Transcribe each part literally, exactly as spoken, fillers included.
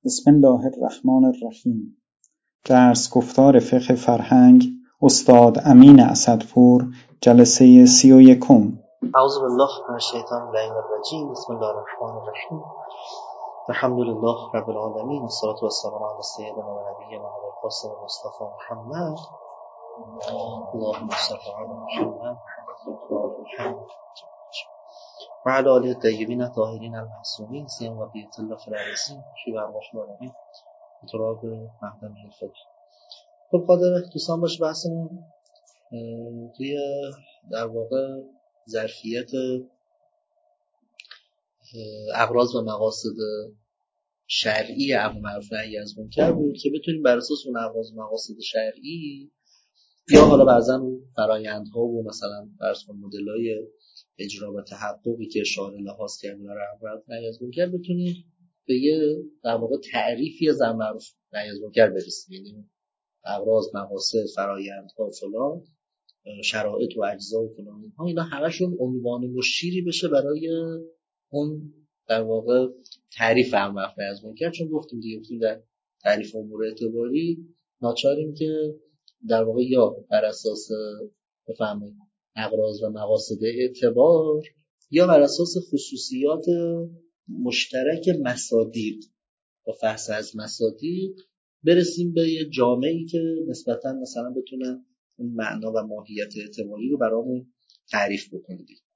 بسم الله الرحمن الرحیم. درس گفتار فقه فرهنگ استاد امین اسدپور، جلسه سی و یکم. اعوذ بالله من الشیطان اللعین الرجیم. بسم الله الرحمن الرحیم. الحمد لله رب العالمین، الصلاة والسلام علی سیدنا و نبینا القاسم مصطفی محمد. اللهم صل علی محمد و علی آله الطیبین الطاهرین المعصومین سیما و بیت الله فی الارضین شیء ارواح العالمین تراب مقدم الفجر. خب قادر دوستان باش بحثمون توی در واقع ظرفیت اغراض و مقاصد شرعی امر معروف نهی از منکر بود که بتونیم بر اساس اون اغراض و مقاصد شرعی یا حالا بعضا فرآیندها و مثلا فرض کن مدل‌های اجرا و تحققی که شارع لحاظ کرده برای امر معروف نهی از منکر بتونیم به یه در واقع تعریفی از امر معروف نهی از منکر برسیم. یعنی اغراض، مقاصد، فرآیندها فلان، شرایط و اجزا و فلان، اینها اینا همشون عنوان مشیری بشه برای اون در واقع تعریف امر معروف نهی از منکر. چون گفتیم دیگه گفتیم در تعریف امور اعتباری ناچاریم که در واقع یا بر اساس بفهمید اغراض و مقاصد اعتبار یا بر اساس خصوصیات مشترک مصادیق و فحص از مصادیق برسیم به یه جامعه‌ای که نسبتاً مثلا بتونه اون معنا و ماهیت اعتباری رو برامون تعریف بکنه.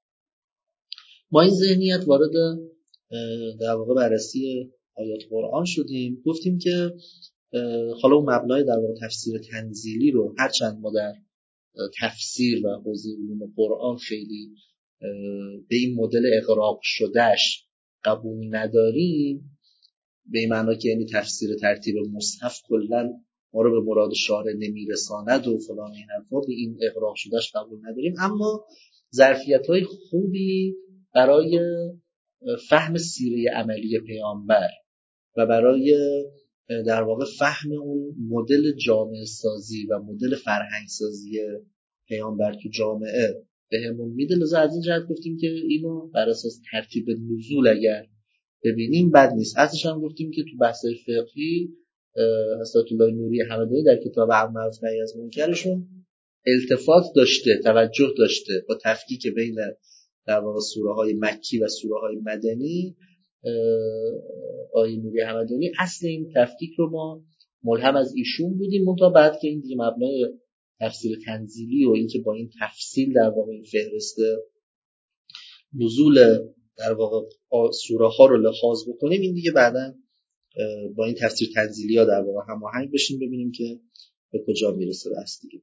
ما این ذهنیت وارد در واقع بررسی آیات قرآن شدیم. گفتیم که حالا اون مبنای در واقع تفسیر تنزیلی رو هرچند ما در تفسیر و حوزه علوم قرآن خیلی به این مدل اغراق شدهش قبول نداریم، به این معنی که یعنی تفسیر ترتیب مصحف کلا ما رو به مراد شارع نمیرساند و فلان این حرفا، به این اغراق شدهش قبول نداریم. اما ظرفیت‌های خوبی برای فهم سیره عملی پیامبر و برای در واقع فهم اون مدل جامعه سازی و مدل فرهنگ سازی پیامبر تو جامعه بهمون میده. لذا از این جهت گفتیم که اینو بر اساس ترتیب نزول اگر ببینیم بد نیست. ازش هم گفتیم که تو بحث فقهی حضرت الله نوری همدانی در کتاب امر معروف نهی از منکرشون التفات داشته، توجه داشته با تفکیک بین در واقع سوره های مکی و سوره های مدنی. آیه نوری همدانی اصل این تفکیک رو ما ملهم از ایشون بودیم، منتها بعد که این دیگه مبنای تفسیر تنزیلی و این که با این تفصیل در واقع این فهرسته نزول در واقع سوره ها رو لحاظ بکنیم، این دیگه بعداً با این تفسیر تنزیلی ها در واقع هماهنگ بشیم ببینیم که به کجا میرسه بحث دیگه.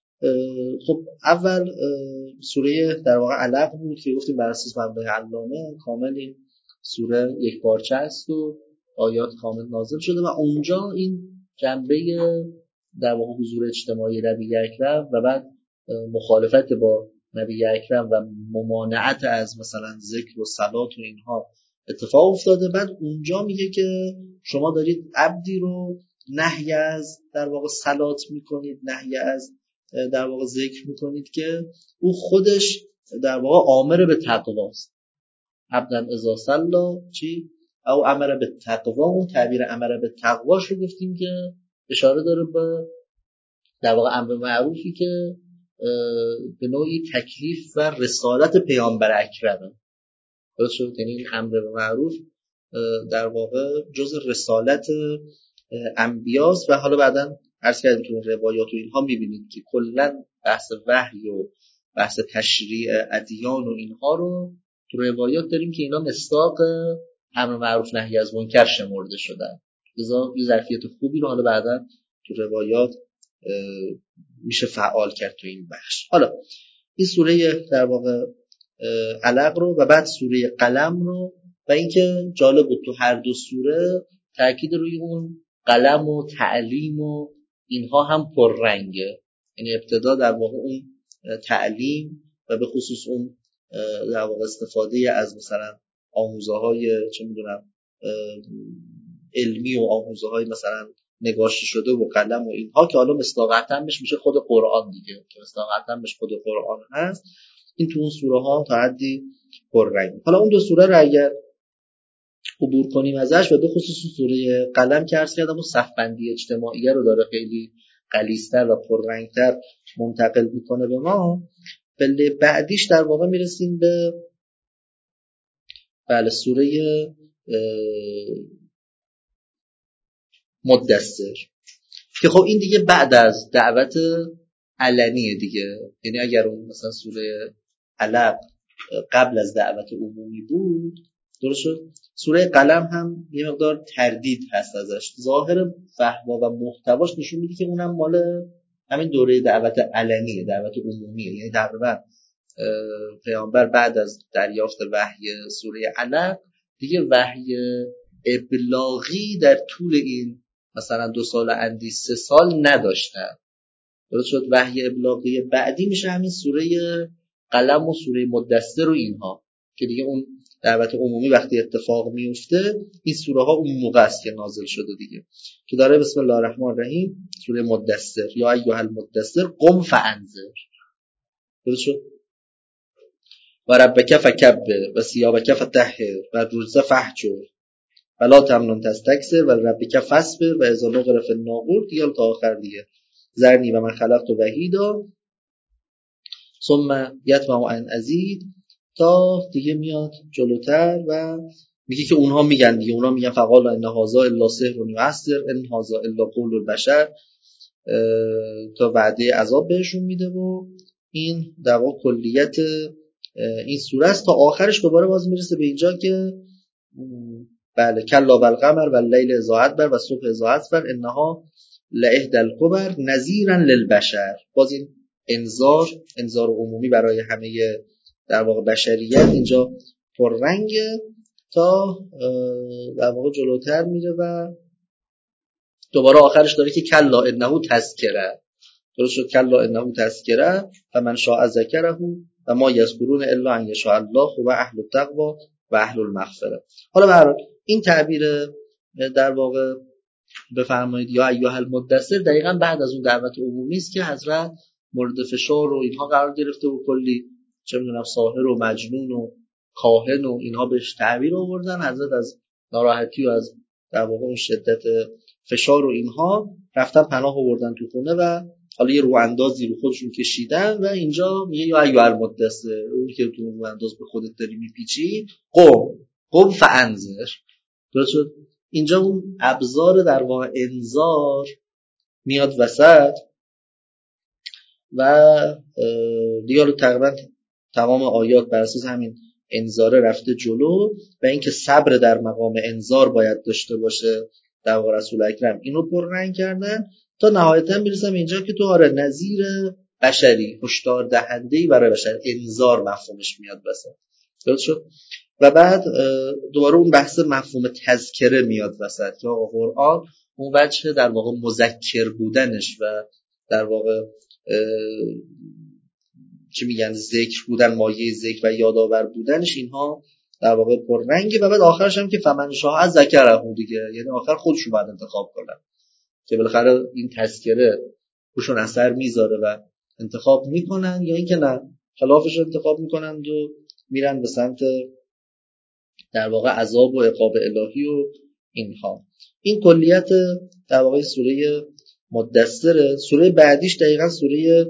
خب اول سوره در واقع علق بود که گفتیم بر اساس مبنای علامه کامل این سوره یک پارچه است و آیات کامل نازل شده و اونجا این جنبه در واقع حضور اجتماعی نبی اکرم و بعد مخالفت با نبی اکرم و ممانعت از مثلا ذکر و صلات و اینها اتفاق افتاده. بعد اونجا میگه که شما دارید عبدی رو نهی از در واقع صلات میکنید، نهی از در واقع ذکر میکنید که او خودش در واقع آمر به تقواست. عبدن اذا صلا چی؟ او امر به تقوا. اون تعبیر امر به تقواش رو گفتیم که اشاره داره به در واقع امر معروفی که به نوعی تکلیف و رسالت پیامبر اکرمه. درست شد؟ یعنی این امر معروف در واقع جز رسالت انبیاست و حالا بعداً عرض کردیم تو روایات و اینها میبینید که کلا بحث وحی و بحث تشریع ادیان و اینها رو تو روایات داریم که اینا مصداق امر معروف نهی از منکر شمرده شدن. لذا یه ظرفیت خوبی رو حالا بعداً تو روایات میشه فعال کرد تو این بخش. حالا این سوره در واقع علق رو و بعد سوره قلم رو و اینکه جالب بود تو هر دو سوره تاکید روی اون قلم و تعلیم و اینها هم پررنگه. یعنی ابتدا در واقع اون تعلیم و به خصوص اون در واقع استفاده از مثلا آموزه های چه میدونم علمی و آموزه های مثلا نگاشته شده و قلم و اینها که حالا مصداقاً بهش میشه خود قرآن دیگه، که مصداقاً بهش خود قرآن هست. این تو اون سوره ها تا حدی پررنگ. حالا اون دو سوره رو اگر عبور کنیم ازش و به خصوص سوره قلم که عرض کردم و صفبندی اجتماعی رو داره خیلی غلیظتر و پررنگتر منتقل میکنه به ما. بله بعدیش در واقع میرسیم به بله سوره مدثر که خب این دیگه بعد از دعوت علنیه دیگه. یعنی اگر اون مثلا سوره علق قبل از دعوت عمومی بود درست شد، سوره قلم هم یه مقدار تردید هست ازش. ظاهر فهوا و محتواش نشون میده که اونم مال همین دوره دعوت علنیه، دعوت عمومیه. یعنی تقریبا پیامبر بعد از دریافت وحی سوره علق دیگه وحی ابلاغی در طول این مثلا دو سال اندی سه سال نداشتن. درست شد. وحی ابلاغی بعدی میشه همین سوره قلم و سوره مدثر و اینها که دیگه اون دعوت عمومی وقتی اتفاق میفته این سوره ها اون موقع است که نازل شده دیگه، که داره بسم الله الرحمن الرحیم سوره مدثر یا ایها المدثر قم فانذر. درست شد. و ربک فکبر و ثیابک فطهر و الرجز فاهجر ولا تمنن تستکثر و ربک فاصبر و اذا نقر فی الناقور دیگه تا آخر دیگه. ذرنی و من خلقت وحیدا ثم یطمع ان ازید تا دیگه میاد جلوتر و میگه که اونها میگن دیگه اونها میگن فقال ان هذا الا سحر یؤثر ان هذا الا قول البشر، تا وعده عذاب بهشون میده. و این در واقع کلیت این سوره است تا آخرش دوباره باز میرسه به اینجا که بله کلا والقمر واللیل اذا ادبر و الصبح اذا اسفر انها لاحدی الکبر نذیرا للبشر. باز این انذار انذار عمومی برای همه در واقع بشریت اینجا پررنگه تا در واقع جلوتر میره و دوباره آخرش داره که کلا انه تذکره. درست شد. کلا انه تذکره و من شاء ذکره و ما یذکرون الا ان یشاء الله و اهل التقوا و اهل المغفره. حالا برای این تعبیر در واقع بفرمایید یا ایها المدثر دقیقاً بعد از اون دعوت عمومی است که حضرت مورد فشار و اینها قرار گرفته و کلی چه میدونم ساحر و مجنون و کاهن و اینها بهش تعبیر آوردن. حضرت از ناراحتی و از در واقع اون شدت فشار و اینها رفتن پناه آوردن تو خونه و حالا یه رو اندازی رو خودشون کشیدن و اینجا میگه یا ایها المدثر، اون که تو رو انداز به خودت داری میپیچی قم قم فانذر. درست شد. اینجا اون ابزار در واقع انذار میاد وسط و دیگه تقریبا تمام آیات بر اساس همین انذار رفته جلو و اینکه صبر در مقام انذار باید داشته باشه در واقع رسول اکرم اینو پررنگ کردن تا نهایتا میرسم اینجا که تو آره نذیر بشری، هشدار دهنده‌ای برای بشر، انذار مفهومش میاد وسط. درست شد. و بعد دوباره اون بحث مفهوم تذکره میاد وسط که آقا قرآن اون وجه در واقع مذکر بودنش و در واقع چی میگن ذکر بودن، مایه ذکر و یادآور بودنش، اینها در واقع پررنگه. و بعد آخرش هم که فمن شاء ذکره دیگه، یعنی آخر خودشون باید انتخاب کنن که بالاخره این تذکره روشون اثر میذاره و انتخاب میکنن یا اینکه نه خلافش انتخاب میکنن و میرن به سمت در واقع عذاب و عقاب الهی و اینها. این کلیت در واقع سوره مدثر. سوره بعدیش دقیقاً سوره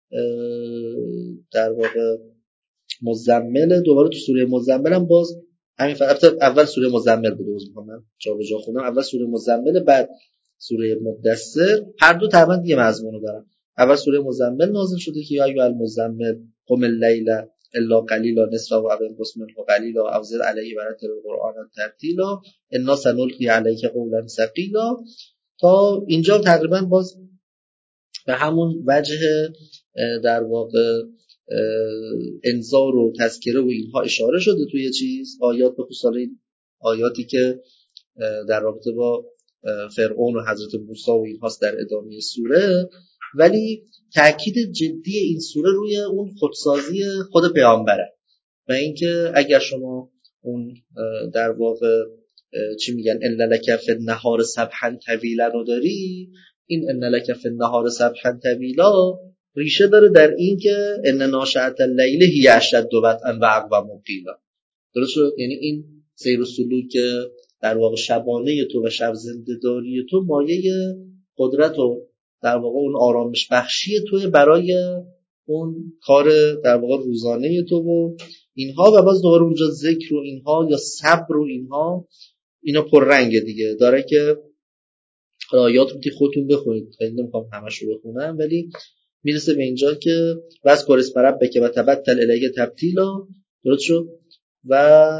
در واقع مزمل. دوباره تو سوره مزمل هم باز همین فقط اول سوره مزمل بود روز می‌کنم جا به جا خودم، اول سوره مزمل بعد سوره مدثر، هر دو تقریبا یه مضمون رو دارن. اول سوره مزمل نازل شده که یا ایها المزمل قم اللیل الا قلیلا نصفه و انقص منه قلیلا او زد علیه ورتل القرآن ترتیلا انا سنلقی علیک قولا ثقیلا. تا اینجا تقریبا باز به همون وجه در واقع انذار و تذکره و اینها اشاره شده توی چیز آیات، به خصوص آیاتی که در رابطه با فرعون و حضرت موسی و اینهاست در ادامه سوره. ولی تأکید جدی این سوره روی اون خودسازی خود پیامبره و اینکه اگر شما اون در واقع چی میگن ان لک فی النهار سبحا طویلا رو داری، این ان لک فی النهار سبحا طویلا ریشه داره در این که ان ناشئة اللیل هی اشد وطئا و اقوم قیلا. درست شد. یعنی این سیر و سلوک در واقع شبانه تو و شب زنده‌داری تو مایه قدرت و در واقع اون آرامش بخشی تو برای اون کار در واقع روزانه تو و اینها. و باز دوباره اونجا ذکر و اینها یا صبر و اینها اینا پررنگه دیگه داره که آیات رو که خودتون بخونید، خیلی نمیخوام همش رو بخونم، ولی میرسه به اینجا که بس کارس برب بکه و تبتل الیه تبتیلا، درست شد، و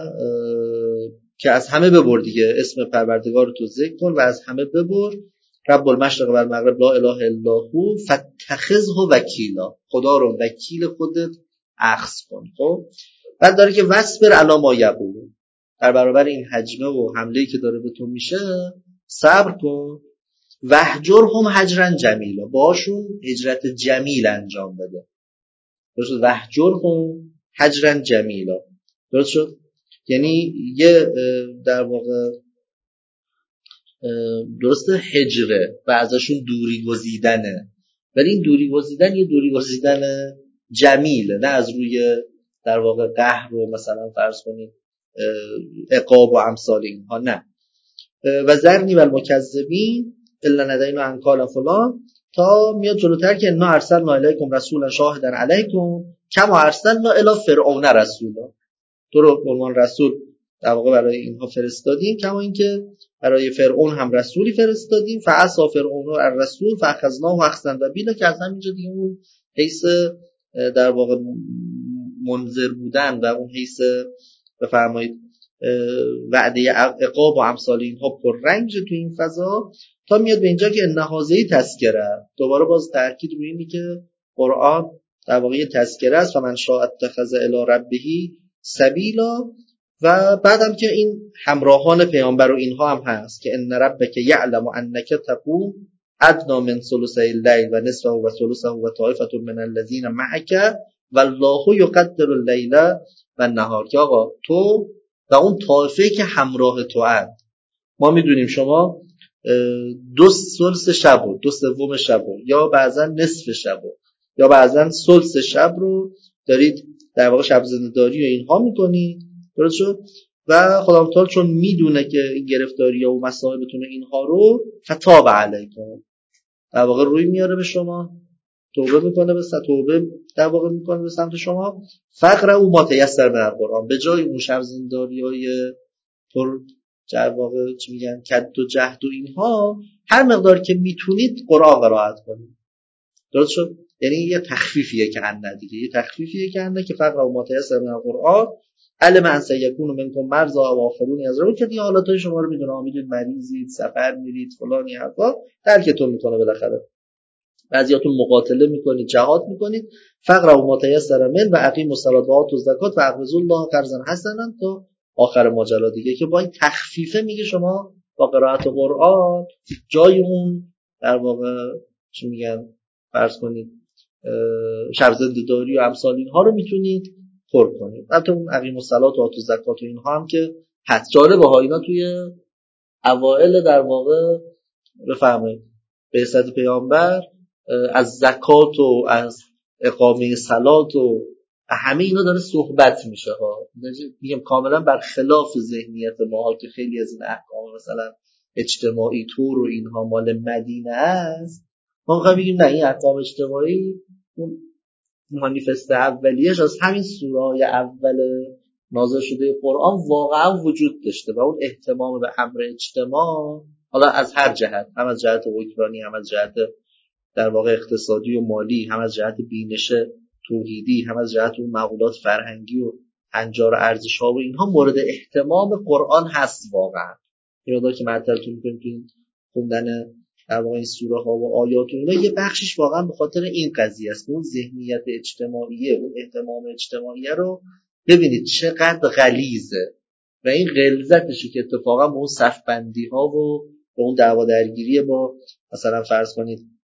که از همه ببر دیگه، اسم پروردگار تو ذکر کن و از همه ببر، رب المشرق و المغرب لا اله الا هو فاتخذه وکیلا، خدا رو وکیل خودت اخذ کن. خب بعد داره که وصبر علی ما یقولون، در برابر این هجمه و حمله‌ای که داره به تو میشه صبر کن، وهجرهم هجرا جمیلا، باشون هجرت جمیل انجام بده، درست شد، وهجرهم هجرا جمیلا، درست شد، یعنی یه در واقع درسته هجره و ازشون دوری گزیدنه، ولی این دوری گزیدن یه دوری گزیدن جمیله، نه از روی در واقع قهر و مثلا فرض کنید عقاب و امثال اینها، نه. و ذرنی و المکذبین الا ندین و انکال فلان، تا میاد جلوتر که انا ارسلنا الیکم رسولا شاهدا علیکم کما ارسلنا الی فرعون رسولا، تو رو به عنوان رسول در واقع برای اینها فرستادیم، کما اینکه برای فرعون هم رسولی فرستادیم، فعصا فرعون الرسول فاخذناه اخذا وبیلا، که از همینجا دیگه اون حیث در واقع منذر بودن و اون حیث بفرمایید وعده عقاب و امثال اینها پررنگ تو این فضا، تا میاد به اینجا که نهازهی تذکره، دوباره باز تاکید روی اینه که قرآن در واقع تذکره است، و من شاء اتخذ الی ربه سبیلا. و بعدم که این همراهان پیامبر و اینها هم هست که ان ربک یعلم انک تقوم ادنا من ثلثی اللیل و نصفه و ثلثه و طائفه من الذین معک والله یقدر اللیل و النهار، که آقا تو و اون طائفه که همراه تو اند، ما میدونیم شما دو ثلث شب و دو سوم شب و یا بعضا نصف شب و یا بعضا ثلث شب رو دارید در واقع شب زنده‌داری و اینها میکنید، درست شد، و خدا تعالی چون میدونه که این گرفتاری‌ها و مصائبتون اینها رو فتاب علیکم، در واقع روی میاره به شما، توبه میکنه به توبه در واقع میکنه به سمت شما، فقر او ما تیسر من القرآن، به جای اون شب زنده‌داری‌های پر در واقع چی میگن کد و جهد و اینها، هر مقدار که میتونید قرآن قرائت کنید، درست شد، یعنی یه تخفیفیه که انده دیگه، یه تخفیفیه که انده که فقر او ما تیسر من القرآن علم ان سیکون منکم مرضى و آخرون یضربون، که دیگه حالاتای شما رو میدونه، میدونید مریضید، سفر میرید، فلانی حرفا، درکتون میکنه بالاخره، بعضیاتون مقاتله میکنید، جهاد میکنید، فقر او ما تیسر من و اقیموا الصلاة و آتوا الزکات و اقرضوا الله قرضا حسنا تا آخر ماجرا دیگه، که با این تخفیفه میگه شما با قرائت قرآن جای اون در واقع چی میگن فرض کنید شب زنده‌داری و امثال اینها رو میتونید پر کنید. البته اون اقیم الصلاة و آتوا الزکات و اینها هم که حد جالبه ها، اینا توی اوائل در واقع بفرمایید بعثت پیامبر از زکات و از اقامه صلات و همه اینا داره صحبت میشه ها، میگم کاملا برخلاف ذهنیت ما که خیلی از این احکام مثلا اجتماعی طور و اینها مال مدینه است، ما میخوایم بگیم نه، این احکام اجتماعی اون مانیفست اولیش از همین سوره‌های اول نازل شده قرآن واقعا وجود داشته، و اون اهتمام به امر اجتماع، حالا از هر جهت، هم از جهت اوکرانی، هم از جهت در واقع اقتصادی و مالی، هم از جهت بینش توحیدی، هم از جهت اون مقولات فرهنگی و هنجار ارزش‌ها و اینها مورد اهتمام قرآن هست واقعا. یادم که معطلتون می‌کنیم تو این خوندن در واقع این سوره ها و آیات و اینا، یه بخشش واقعا به خاطر این قضیه است، اون ذهنیت اجتماعیه، اون اهتمام اجتماعی رو ببینید چقدر غلیظه، و این غلظتشه که اتفاقا به اون صف بندی ها و به اون دعوا درگیری با مثلا فرض کنید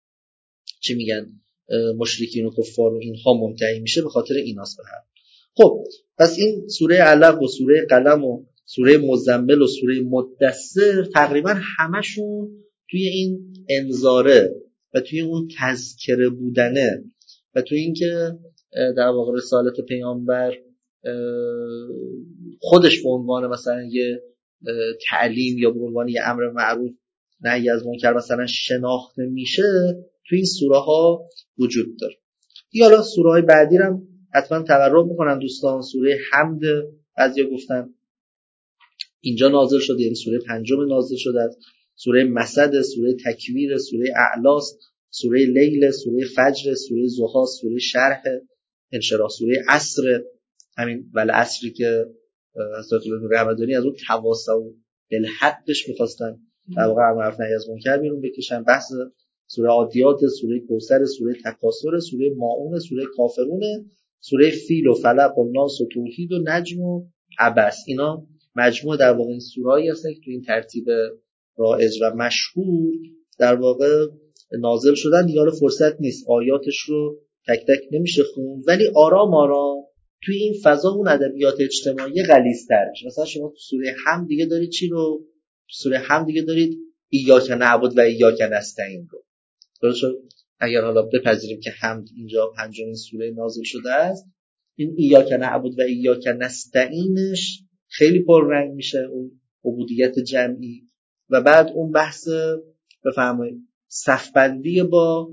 چی میگن مشرکین و کفار و اینها منتهی میشه، به خاطر ایناست. به هر خب پس این سوره علق و سوره قلم و سوره مزمل و سوره مدثر تقریبا همشون توی این انذاره و توی اون تذکره بودنه و توی این که در واقع رسالت پیامبر خودش به عنوان مثلا یه تعلیم یا به عنوان یه امر معروف نهی از منکر مثلا شناخته میشه تو این سوره ها وجود داره. دیگه حالا سوره های بعدی هم حتما تقرب میکنن دوستان. سوره حمد بعضیا گفتن اینجا نازل شده، یعنی سوره پنجم نازل شده است. سوره مسد، سوره تکویر، سوره اعلاس، سوره لیل، سوره فجر، سوره ضحی، سوره شرح انشراح، سوره عصر، همین ول عصری که حضرت ابن رمضانی از اون تواصل بالحقش می‌خواستن در واقع امر معروف نهی از منکر بیرون بکشن. بحث سوره عادیات، سوره کوثر، سوره تکاثر، سوره ماعون، سوره کافرون، سوره فیل و فلق و ناس و توحید و نجم و عبس. اینا مجموع در واقع این سوره‌ای هستن که تو این ترتیب رایج و مشهور در واقع نازل شدن. دیگه حالا فرصت نیست آیاتش رو تک تک نمیشه خوند، ولی آرام آرام توی این فضا اون ادبیات اجتماعی غلیظ‌تر میشه. مثلا شما تو سوره حمد دیگه دارید چی رو؟ تو سوره حمد دیگه دارید ایاک نعبد و ایاک نستعین رو. درسته؟ اگر حالا بپذیریم که حمد اینجا پنجمین سوره نازل شده است، این ایاک نعبد و ایاک نستعینش خیلی پررنگ میشه، اون عبودیت جمعی. و بعد اون بحث بفرمایید صفبندی با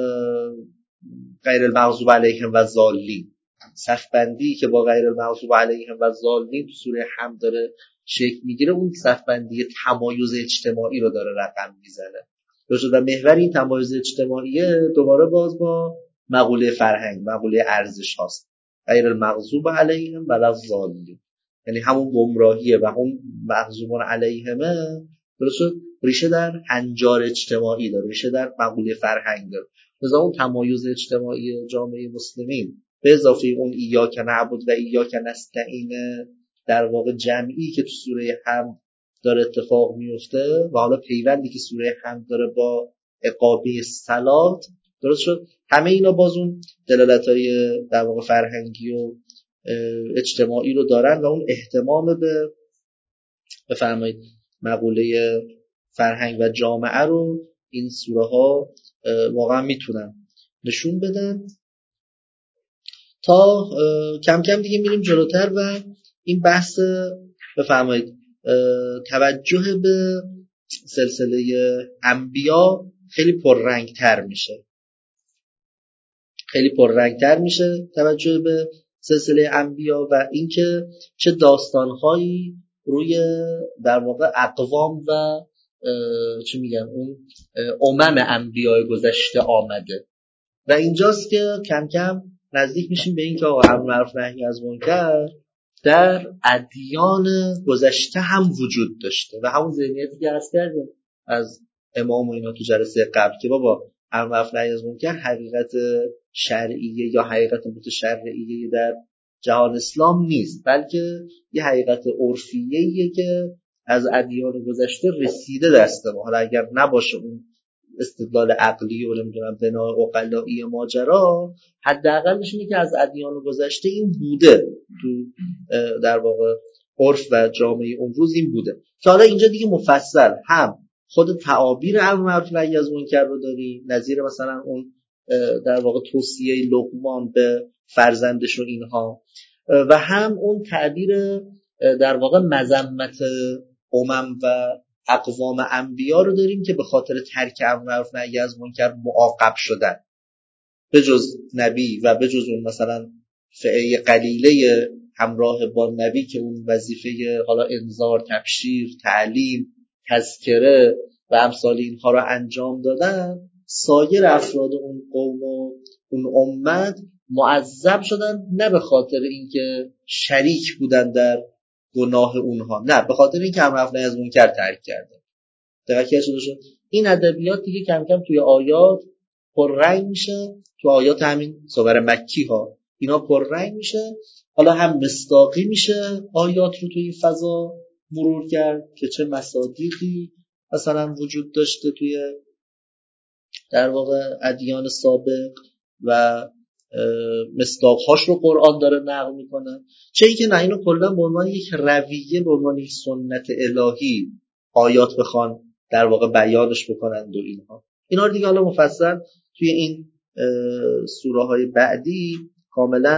غیر المغضوب علیهم و الضالین، صفبندی که با غیر المغضوب علیهم و الضالین تو سوره حمد داره شکل میگیره، اون صفبندی تمایز اجتماعی رو داره رقم میزنه. درسته؟ و محور این تمایز اجتماعی دوباره باز با مقوله فرهنگ، مقوله ارزش هاست. غیر المغضوب علیهم و الضالین، یعنی همون گمراهیه و اون مغضوبون علیهمه. درسته؟ ریشه در هنجار اجتماعی داره، ریشه در مقوله فرهنگ داره. لذا اون تمایز اجتماعی جامعه مسلمین به اضافه اون ایاک نعبد و ایاک نستعین در واقع جمعی که تو سوره حمد داره اتفاق میفته و حالا پیوندی که سوره حمد داره با اقامه صلات، درست شد؟ همه اینا باز اون دلالت‌های در واقع فرهنگی و اجتماعی رو دارن و اون اهتمام به بفرمایید مقوله فرهنگ و جامعه رو این سوره ها واقعا میتونن نشون بدن. تا کم کم دیگه میریم جلوتر و این بحث بفرمایید توجه به سلسله انبیا خیلی پررنگتر میشه، خیلی پررنگتر میشه توجه به سلسله انبیا و اینکه چه داستانهایی روی در واقع اقوام و چی میگن اون امم انبیای گذشته آمده. و اینجاست که کم کم نزدیک میشیم به این که آقا امر معروف نهی از منکر در ادیان گذشته هم وجود داشته و همون ذهنیتی که عرض کردیم از امام و اینا تو جلسه قبل که بابا امر معروف نهی از منکر حقیقت شرعیه یا حقیقت متشرعیه در جهان اسلام نیست، بلکه یه حقیقت عرفیه‌ایه که از ادیان گذشته رسیده دست ما. حالا اگر نباشه اون استدلال عقلی و نمیدونم بنا عقلایی ماجرا، حداقلش اینه که از ادیان گذشته این بوده، تو در واقع عرف و جامعه امروز این بوده که حالا اینجا دیگه مفصل هم خود تعابیر امر معروف نهی از منکر رو داریم، نظیر مثلا اون در واقع توصیه لقمان به فرزندش و اینها، و هم اون تعبیر در واقع مذمت امم و اقوام انبیا رو داریم که به خاطر ترک امر معروف نهی از منکر معاقب شدن، به جز نبی و به جز اون مثلا فئه قلیله همراه با نبی که اون وظیفه حالا انذار، تبشیر، تعلیم، تذکره و امثال اینها رو انجام دادن. سایر افراد اون قوم و اون امت معذب شدن، نه به خاطر اینکه شریک بودن در گناه اونها، نه به خاطر اینکه امر معروف نهی از منکر ترک کردن. دقیقاً شد. این ادبیات دیگه کم کم توی آیات پررنگ میشه، تو آیات همین سور مکی ها اینا پررنگ میشه. حالا هم مصداقی میشه آیات رو توی فضا مرور کرد که چه مصادیقی مثلا وجود داشته توی در واقع ادیان سابق و مصداقهاش رو قرآن داره نقل میکنه، چه ای که نه اینو کلا به عنوان یک رویه، به عنوان یک سنت الهی آیات بخوان در واقع بیانش بکنند و اینها اینا رو دیگه حالا مفصل توی این سوره های بعدی کاملا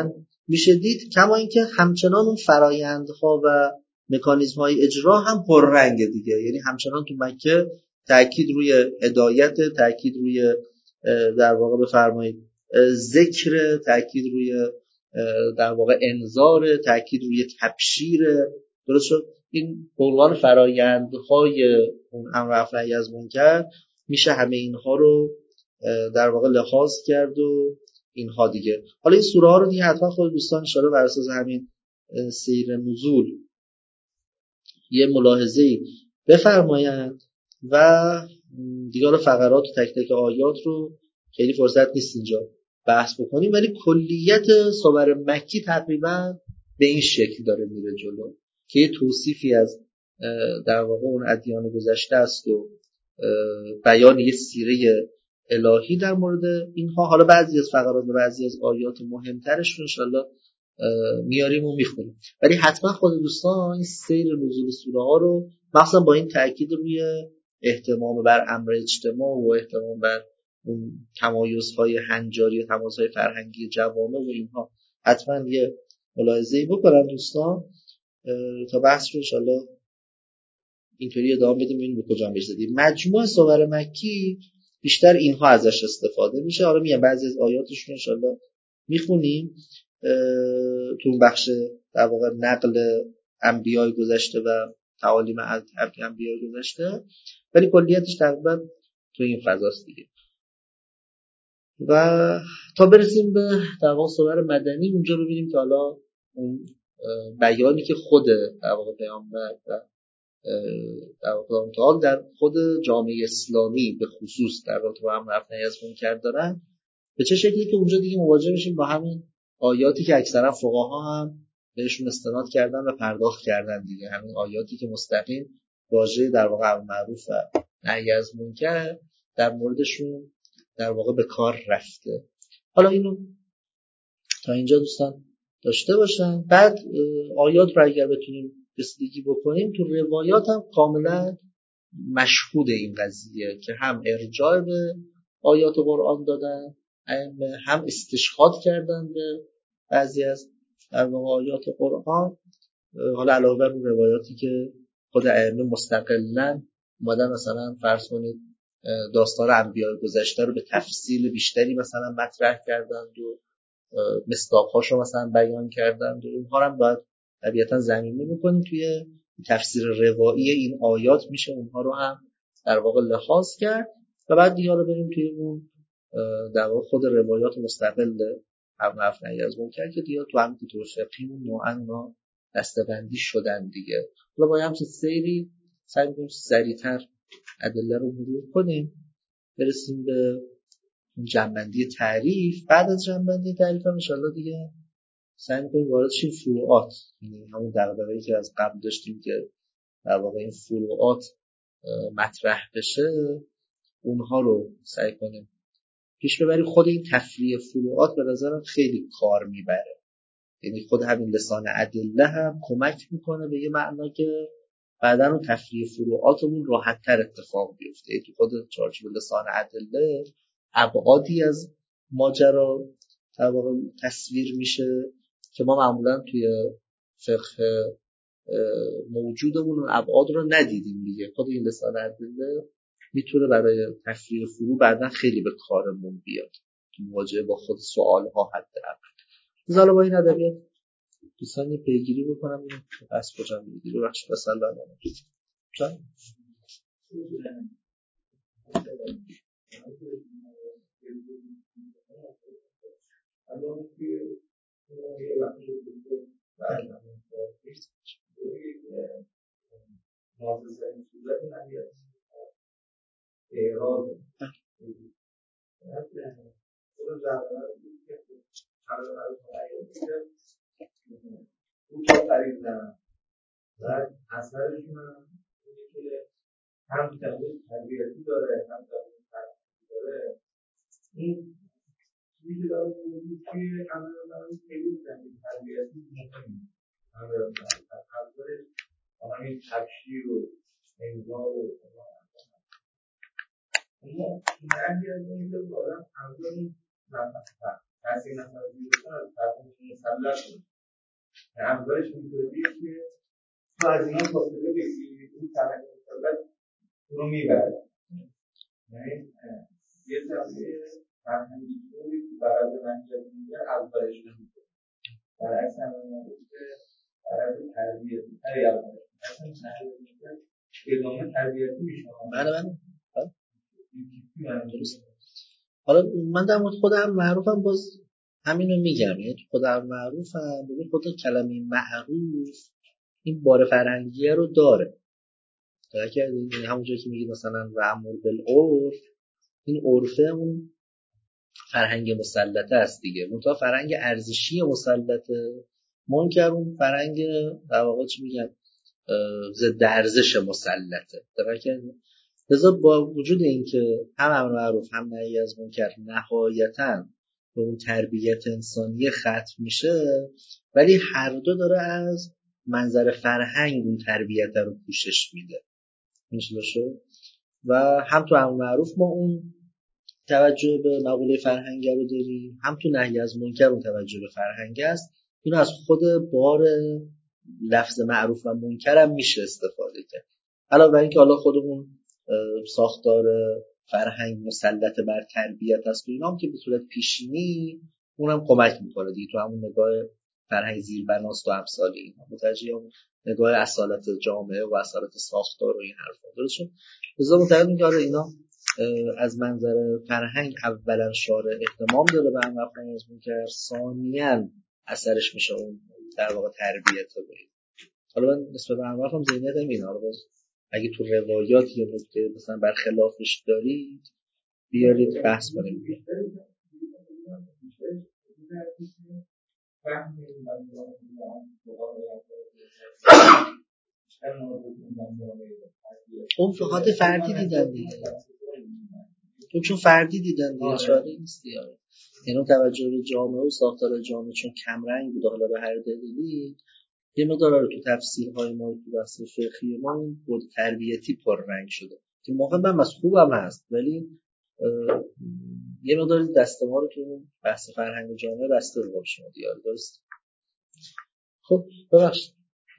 میشه دید. کما اینکه همچنان اون فرایندها و مکانیزم های اجرا هم پررنگه دیگه، یعنی همچنان تو مکه تاکید روی هدایت، تاکید روی در واقع بفرمایید ذکر، تاکید روی در واقع انذار، تاکید روی تبشیر. درست شد؟ این به عنوان فرایندهای اون امر رفع نهی از منکر میشه همه اینها رو در واقع لحاظ کرد و اینها دیگه. حالا این سوره ها رو دیگه حتما خود دوستان ان شاءالله بر اساس همین سیر نزول یه ملاحظه‌ای بفرمایند و دیگه حالا فقرات و تک تک آیات رو خیلی فرصت نیست اینجا بحث بکنیم، ولی کلیت سور مکی تقریبا به این شکل داره میره جلو که یه توصیفی از در واقع اون ادیان گذشته است و بیان یه سیره الهی در مورد اینها. حالا بعضی از فقرات و بعضی از آیات مهمترش رو انشالله میاریم و میخونیم، ولی حتما خود دوستان این سیر نزول سوره ها رو مثلا با این تأکید روی اهتمام بر امر اجتماع و اهتمام بر اون تمایزهای هنجاری و تمایزهای فرهنگی جوامع و اینها حتما یه ملاحظه‌ای بکنن دوستان تا بحث رو انشالله اینطوری ادامه بدیم ببینیم به کجا میرسیم. مجموع سور مکی بیشتر اینها ازش استفاده میشه. حالا میگم بعضی از آیاتش رو انشالله میخونیم تو بخش در واقع نقل انبیای گذشته و تعالیم از انبیای گذشته، ولی کلیتش تقریبا تو این فضاست دیگه. و تا برسیم به در واقع سور مدنی اونجا ببینیم که حالا اون بیانی که خود در واقع پیامبر و در واقع در خود جامعه اسلامی به خصوص در رابطه با امر رفع نهی از منکر دارن به چه شکلی که اونجا دیگه مواجه میشیم با همین آیاتی که اکثرا فقها هم بهشون استناد کردن و پرداخت کردن دیگه، همین آیاتی که مستقیم واژه در واقع امر معروف و نهی از منکر در موردشون در واقع به کار رفته. حالا اینو تا اینجا دوستان داشته باشن. بعد آیات رو اگر بتونیم رسیدگی بکنیم تو روایات هم کاملا مشهود این قضیه که هم ارجاع به آیات قرآن دادن، هم استشهاد کردن به بعضی از در واقع آیات قرآن. حالا علاوه بر روایاتی که خود ائمه مستقلاً اومدن مثلا فرض کنید داستان انبیاء گذشته رو به تفصیل بیشتری مثلا مطرح کردند و مصداق‌هاشو مثلا بیان کردند و اونها هم باید طبیعتاً زمینه بکنیم توی تفسیر روایی این آیات، میشه اونها رو هم در واقع لحاظ کرد و بعد دیگه رو بریم توی اون در واقع خود روایات مستقل امر رفع نهی از منکر که دیگه تو هم کتب فقهی نوعاً ما دسته‌بندی شدن دیگه. حالا با همین سری سعی می‌کنیم سریع‌تر ادله رو مرور کنیم برسیم به جنبندی تعریف. بعد از جنبندی تعریف هم انشالله دیگه سعی می‌کنیم وارد شیم فروعات، یعنی همون دغدغه‌ای که از قبل داشتیم که در واقع این فروعات مطرح بشه اونها رو سعی کنیم پیش ببریم. خود این تفریع فروعات به نظرم خیلی کار میبره، یعنی خود همین لسان ادله هم کمک میکنه به یه معنا که بعداً اون تفریع فروعاتمون راحت‌تر اتفاق بیفته. یعنی خود چارچوب لسان ادله ابعادی از ماجرا در واقع تصویر میشه که ما معمولاً توی فقه موجودمون ابعاد رو ندیدیم دیگه. خود این لسان ادله میتونه برای تفریع فرو بعداً خیلی به کارمون بیاد تو مواجهه با خود سوال‌ها. حتی حالا با این ادبیات دوستان پیگیری بکنم این از کجا میگیری بخش بسال دارم چون بعد اثرشون هم اینه که هم تغییر تربیتی داره هم تغییر فرهنگی داره. این چیزی که داره وجود توی عمل من خیلی تغییر تربیتی مهمه. عمل تغییر همین تبشیر و انذار و اما مرگی از این که آدم همزن تاثیر نفرزی باشن از فرهنگ مسلط کنه. اولش اینطوریه که تو از اینا فاصله بگیری، اون فرهنگ مسلط رو میبره. یعنی یه طبعه فرهنگی طوری که برای منجر میگه اولش نمیده. برعکس همه که برای تربیتی تری اولش اصلا تربیتی میگه ادامه تربیتی میشه. بله بله حالا من در مورد خودم معروفم باز همینو میگم. یعنی خودم معروفم ببین خود کلمه معروف این بار فرهنگیه رو داره. در که همونجایی که میگی مثلا وأمر بالعرف، این عرفه اون فرهنگ مسلطه است دیگه. منتها فرهنگ ارزشی مسلطه، منکر اون فرهنگ در واقع چی میگن ضد ارزش مسلطه. در که لذا با وجود اینکه هم امر معروف هم نهی از منکر نهایتاً به اون تربیت انسانی ختم میشه، ولی هر دو داره از منظر فرهنگ اون تربیت رو پوشش میده. میشه شد و هم تو امر معروف ما اون توجه به مقوله فرهنگ رو داریم، هم تو نهی از منکر اون توجه به فرهنگ است. اینو از خود بار لفظ معروف و منکر هم میشه استفاده کرد. علاوه بر اینکه حالا خودمون ساختار فرهنگ مسلط بر تربیت است و اینا هم که به صورت پیشینی اونم کمک میکنه دیگه. تو همون نگاه فرهنگ زیربناست و امثال اینا متوجه اون نگاه اصالت جامعه و اصالت ساختار و این حرفا درست شد. لذا متعلق میگه اینا از منظر فرهنگ اولا شارع اهتمام داره به امر فرهنگ از منکر، ثانیاً اثرش میشه اون در واقع تربیت رو برید. حالا من نسبت به امر هم ذهنیت اینه، حالا باز اگه تو روایات یه نکته مثلا برخلافش دارید بیارید بحث کنیم. اون فقط فردی دیدن دیگه، تو چون فردی دیدن دیگه چاره نیست دیگه. یعنی توجه به جامعه و ساختار جامعه چون کم رنگ بود حالا به هر دلیلی یه مقدار رو تو تفسیرهای ما تو بحث فقهی ما اون بود تربیتی پر رنگ شده که موقع من از خوبم هست، ولی یه مقدار دست ما رو تو بحث فرهنگ جامعه بسته رو باشه دیگه. درست؟ خب ببخشید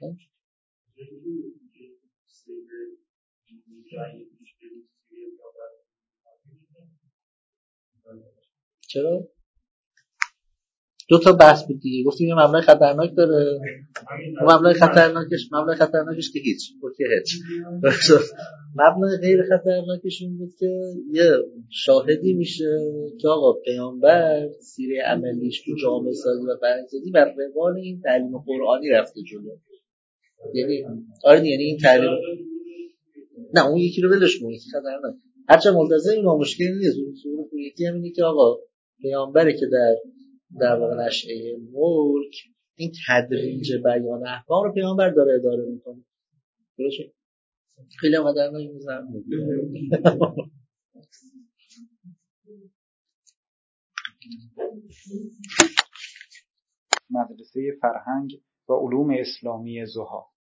چرا؟ دو تا بحث بود دیگه. گفتیم یه مبلغ خطرناک داره، مبلغ خطرناکش مبلغ خطرناکش که هیچ بود که هیچ مبلغ غیر خطرناکش این بود که یه شاهدی میشه که آقا پیامبر سیره عملیش تو جامعه سازی و فرهنگ‌سازی بر روال این تعلیم قرآنی رفته جلو. یعنی آره یعنی این تعلیم نه اون یکی رو ولش کن، یکی خطرناک هرچند منتظر این مشکلی نیست. اون یکی همینه که آقا پیامبره که در در واقع نشأه ملک این تدریج بیان احکام رو پیامبر داره اداره میکنه. درسته؟ خیلی هم قدر نمیزن مدرسه فرهنگ و علوم اسلامی ضحی